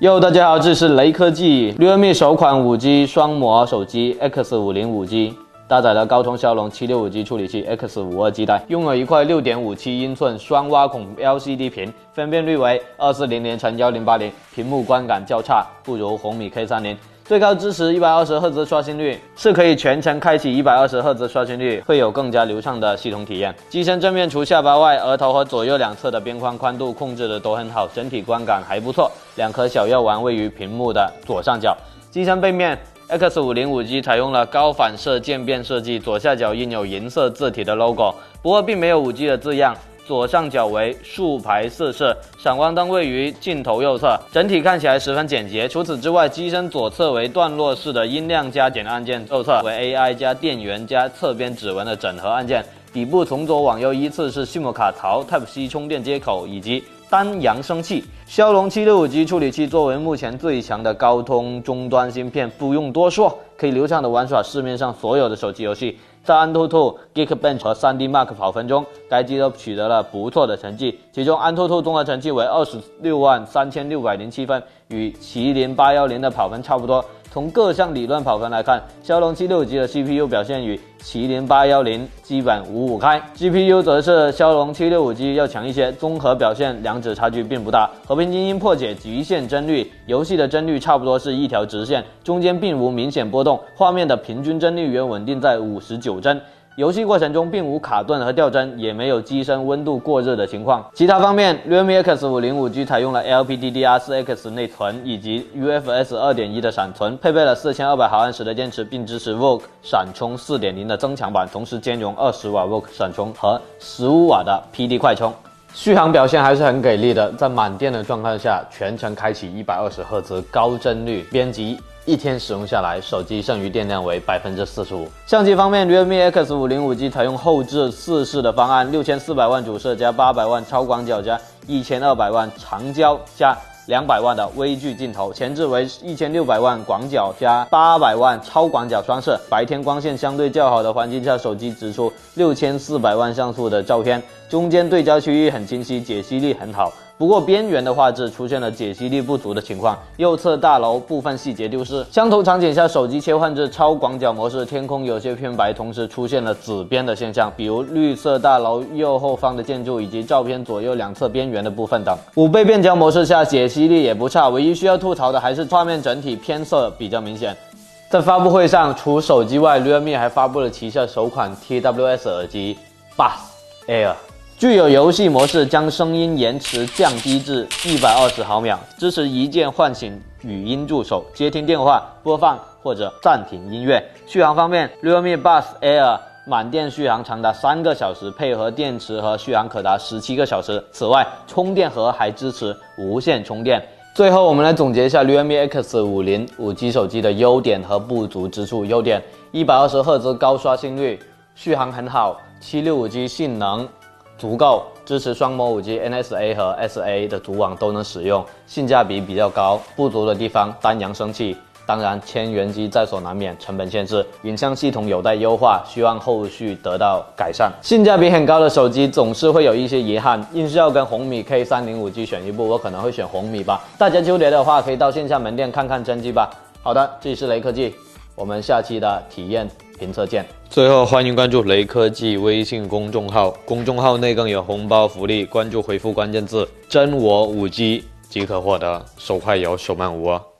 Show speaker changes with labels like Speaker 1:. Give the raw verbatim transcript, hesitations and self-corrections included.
Speaker 1: 哟，大家好，这是雷科技 Realme 首款 五 G 双模手机 X 五零 五 G， 搭载了高通骁龙七六五 G 处理器 X 五二 基带，用了一块 六点五七英寸双挖孔 L C D 屏，分辨率为二四零零乘一零八零，屏幕观感较差，不如红米 K 三零。 最高支持一百二十赫兹刷新率，是可以全程开启一百二十赫兹刷新率，会有更加流畅的系统体验。机身正面除下巴外，额头和左右两侧的边框宽度控制的都很好，整体观感还不错。两颗小药丸位于屏幕的左上角。机身背面 X 五零 五 G 采用了高反射渐变设计，左下角印有银色字体的 logo， 不过并没有 五 G 的字样。 左上角为竖排四摄，闪光灯位于镜头右侧，整体看起来十分简洁。除此之外，机身左侧为段落式的音量加减按键，右侧为 A I 加电源加侧边指纹的整合按键。底部从左往右依次是 SIM 卡槽、Type C 充电接口以及单扬声器。骁龙七六五 G 处理器作为目前最强的高通终端芯片，不用多说，可以流畅的玩耍市面上所有的手机游戏。 在AnTuTu、Geekbench 和 三 D Mark 跑分中，该机都取得了不错的成绩。其中 AnTuTu 综合成绩为二十六万三千六百零七分，与麒麟八一零的跑分差不多。从各项理论跑分来看，骁龙七六五 G 的 C P U 表现与麒麟八一零基本五五开 ，G P U 则是骁龙七六五 G 要强一些，综合表现两者差距并不大。和平精英破解极限帧率，游戏的帧率差不多是一条直线，中间并无明显波动，画面的平均帧率也稳定在五十九帧。 游戏过程中并无卡顿和掉帧，也没有机身温度过热的情况。其他方面 ，Realme X 五零 五 G 采用了 L P D D R 四 X 内存以及 U F S 二点一 的闪存，配备了四千二百毫安时的电池，并支持 Vogue 闪充 四点零 的增强版，同时兼容二十瓦 Vogue 闪充和十五瓦的 P D 快充。 续航表现还是很给力的，在满电的状态下，全程开启一百二十赫兹高帧率编辑。 一天使用下来，手机剩余电量为 百分之四十五。相机方面 ，Realme X 五零 五 G 采用后置四摄的方案，六千四百万主摄加八百万超广角加一千二百万长焦加两百万的微距镜头，前置为一千六百万广角加八百万超广角双摄。白天光线相对较好的环境下，手机直出六千四百万像素的照片，中间对焦区域很清晰，解析力很好。 不过边缘的画质出现了解析力不足的情况，右侧大楼部分细节丢失。相同场景下，手机切换至超广角模式，天空有些偏白，同时出现了紫边的现象，比如绿色大楼右后方的建筑以及照片左右两侧边缘的部分等。五倍变焦模式下，解析力也不差，唯一需要吐槽的还是画面整体偏色比较明显。在发布会上，除手机外 ，Realme 还发布了旗下首款 T W S 耳机 Buds Air。 具有游戏模式，将声音延迟降低至一百二十毫秒，支持一键唤醒语音助手、接听电话、播放或者暂停音乐。续航方面 ，Realme Buds Air 满电续航长达三个小时，配合电池和续航可达十七个小时。此外，充电盒还支持无线充电。最后，我们来总结一下 Realme X 五零 五 G 手机的优点和不足之处。优点：一百二十赫兹高刷新率，续航很好；七六五 G 性能 足够，支持双模 五 G N S A 和 S A 的组网都能使用，性价比比较高。不足的地方，单扬声器，当然千元机在所难免，成本限制。影像系统有待优化，希望后续得到改善。性价比很高的手机总是会有一些遗憾，硬是要跟红米 K 三零五 G 选一部，我可能会选红米吧。大家纠结的话，可以到线下门店看看真机吧。好的，这里是雷科技，我们下期的体验评测见。 最后，欢迎关注雷科技微信公众号，公众号内更有红包福利，关注回复关键字“真我五 G” 即可获得，手快有，手慢无哦。